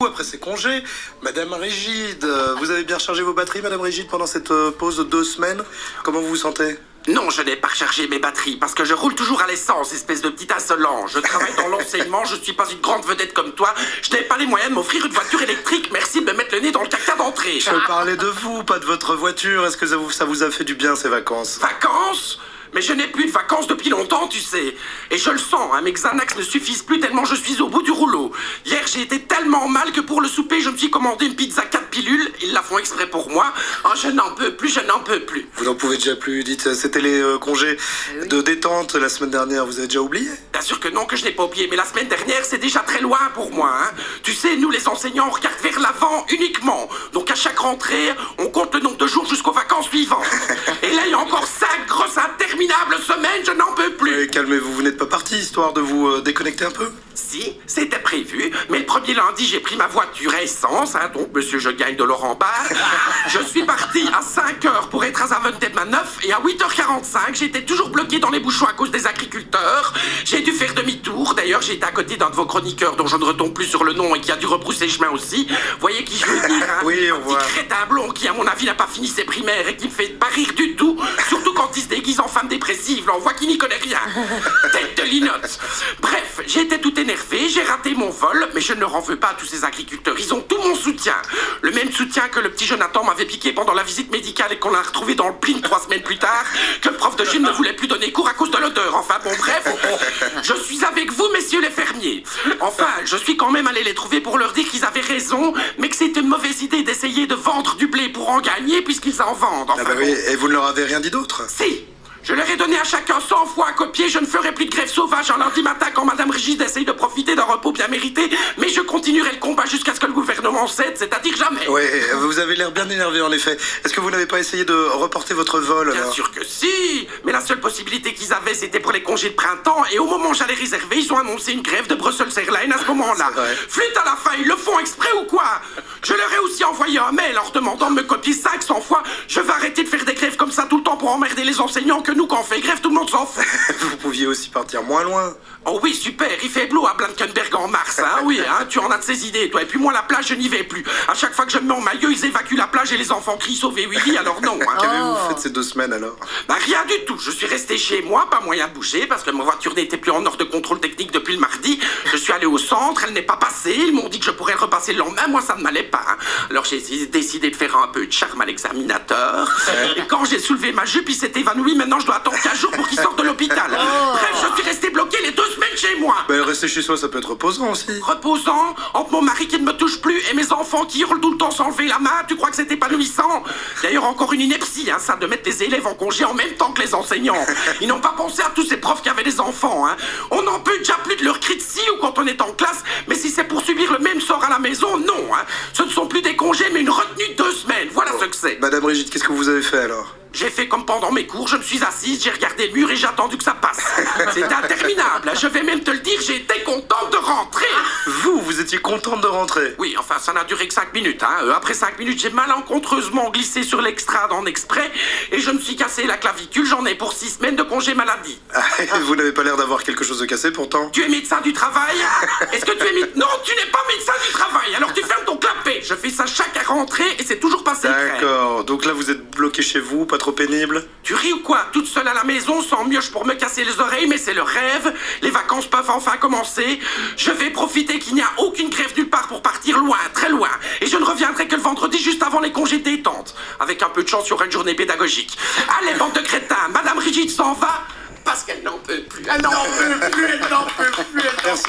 après ces congés. Madame Rigide, vous avez bien rechargé vos batteries, Madame Rigide, pendant cette pause de 2 semaines? Comment vous vous sentez? Non, je n'ai pas rechargé mes batteries parce que je roule toujours à l'essence, espèce de petit insolent. Je travaille dans l'enseignement, je suis pas une grande vedette comme toi. Je n'ai pas les moyens de m'offrir une voiture électrique. Merci de me mettre le nez dans le caca d'entrée. Je parlais de vous, pas de votre voiture. Est-ce que ça vous a fait du bien, ces vacances? Vacances? Mais je n'ai plus de vacances depuis longtemps, tu sais. Et je le sens, hein, mes Xanax ne suffisent plus tellement je suis au bout du rouleau. Hier, j'ai été tellement mal que pour le souper, je me suis commandé une pizza 4 pilules. Ils la font exprès pour moi. Oh, je n'en peux plus, je n'en peux plus. Vous n'en pouvez déjà plus, dites. C'était les congés de détente la semaine dernière. Vous avez déjà oublié? Bien sûr que non, que je n'ai pas oublié. Mais la semaine dernière, c'est déjà très loin pour moi, hein. Tu sais, nous, les enseignants, on regarde vers l'avant uniquement. Donc, à chaque rentrée, on compte le nombre de jours jusqu'aux vacances suivantes. Et là, il y a encore 5 grosses interminables semaines, je n'en peux plus. Calmez-vous, vous n'êtes pas parti, histoire de vous déconnecter un peu? Si, c'était prévu, mais le premier lundi, j'ai pris ma voiture à essence, hein, donc monsieur, je gagne de l'or en barre. Je suis parti à 5h pour être à Zaventem 9 et à 8h45, j'étais toujours bloqué dans les bouchons à cause des agriculteurs. J'ai dû faire demi-tour, d'ailleurs, j'étais à côté d'un de vos chroniqueurs dont je ne retombe plus sur le nom et qui a dû rebrousser chemin aussi. Voyez qui je veux dire, hein? Oui, on un voit. petit crétin blond qui, à mon avis, n'a pas fini ses primaires et qui me fait pas rire du tout, surtout quand il se déguise en femme dépressive, là, on voit qu'il n'y connaît rien. Tête de linotte. Bref, j'étais tout énervé, j'ai raté mon vol, mais je ne leur en veux pas à tous ces agriculteurs. Ils ont tout mon soutien. Le même soutien que le petit Jonathan m'avait piqué pendant la visite médicale et qu'on a retrouvé dans le pling 3 semaines plus tard, que le prof de gym ne voulait plus donner cours à cause de l'odeur. Enfin bon, bref, je suis avec vous, messieurs les fermiers. Enfin, je suis quand même allé les trouver pour leur dire qu'ils avaient raison, mais que c'était une mauvaise idée d'essayer de vendre du blé pour en gagner puisqu'ils en vendent. Enfin, Ah bah oui, et vous ne leur avez rien dit d'autre? Si. Je leur ai donné à chacun 100 fois à copier. Je ne ferai plus de grève sauvage un lundi matin quand Madame Rigide essaye de profiter d'un repos bien mérité. Mais je continuerai le combat jusqu'à ce que le gouvernement cède, c'est-à-dire jamais. Oui, vous avez l'air bien énervé en effet. Est-ce que vous n'avez pas essayé de reporter votre vol Bien alors? sûr que si. Mais la seule possibilité qu'ils avaient, c'était pour les congés de printemps. Et au moment où j'allais réserver, ils ont annoncé une grève de Brussels Airlines à ce moment-là. C'est vrai. Flûte à la fin, ils le font exprès ou quoi? Je leur ai aussi envoyé un mail leur demandant de me copier 500 fois. Je vais arrêter de faire des grèves comme ça tout le temps pour emmerder les enseignants, que nous, quand on fait grève, tout le monde s'en fout. Vous pouviez aussi partir moins loin. Oh oui, super, il fait beau à Blankenberg en mars, hein, oui, hein, tu en as de ces idées, toi. Et puis moi, la plage, je n'y vais plus. À chaque fois que je me mets en maillot, ils évacuent la plage et les enfants crient sauver Willy, alors non, hein. Qu'avez-vous fait ces 2 semaines alors? Bah rien du tout, je suis resté chez moi, pas moyen de bouger, parce que ma voiture n'était plus en ordre de contrôle technique depuis le mardi. Je suis allé au centre, elle n'est pas passée, ils m'ont dit que je pourrais le repasser le lendemain, moi ça ne m'allait pas, hein. Alors j'ai décidé de faire un peu de charme à l'examinateur, et quand j'ai soulevé ma jupe, il s'est évanoui, maintenant je dois attendre 15 jours pour qu'il sorte de l'hôpital. Bref, je suis resté bloqué les 2 semaines chez moi. Ben, rester chez soi, ça peut être reposant aussi. Reposant, entre mon mari qui ne me touche plus et mes enfants qui hurlent tout le temps sans lever la main, tu crois que c'est épanouissant? D'ailleurs, encore une ineptie, hein, ça, de mettre les élèves en congé en même temps que les enseignants. Ils n'ont pas pensé à tous ces profs qui avaient des enfants, hein. On n'en peut déjà plus de leur cri de scie ou quand on est en classe, mais si c'est pour subir le même sort à la maison, non, hein. Ce ne sont plus des congés, mais une retenue de 2 semaines, voilà ce que c'est. Madame Brigitte, qu'est-ce que vous avez fait alors? J'ai fait comme pendant mes cours, je me suis assise, j'ai regardé le mur et j'ai attendu que ça passe. C'était interminable, je vais même te le dire, j'ai été contente de rentrer. Vous étiez contente de rentrer? Oui, enfin, ça n'a duré que 5 minutes, hein. Après 5 minutes, j'ai malencontreusement glissé sur l'extrade en exprès et je me suis cassé la clavicule, j'en ai pour 6 semaines de congé maladie. Vous n'avez pas l'air d'avoir quelque chose de cassé pourtant. Tu es médecin du travail? Est-ce que tu es médecin? Non, tu n'es pas médecin du travail, alors tu fermes ton clapet. Je fais ça chaque rentrée et c'est toujours passé crème. D'accord, donc là vous êtes bloqué chez vous, pas trop pénible? Tu ris ou quoi? Toute seule à la maison, sans mioche pour me casser les oreilles, mais c'est le rêve. Les vacances peuvent enfin commencer. Je vais profiter qu'il n'y a aucune grève nulle part pour partir loin, très loin. Et je ne reviendrai que le vendredi juste avant les congés de détente. Avec un peu de chance, il y aura une journée pédagogique. Allez, bande de crétins, Madame Rigide s'en va parce qu'elle n'en peut plus. Elle n'en peut plus, elle n'en peut plus.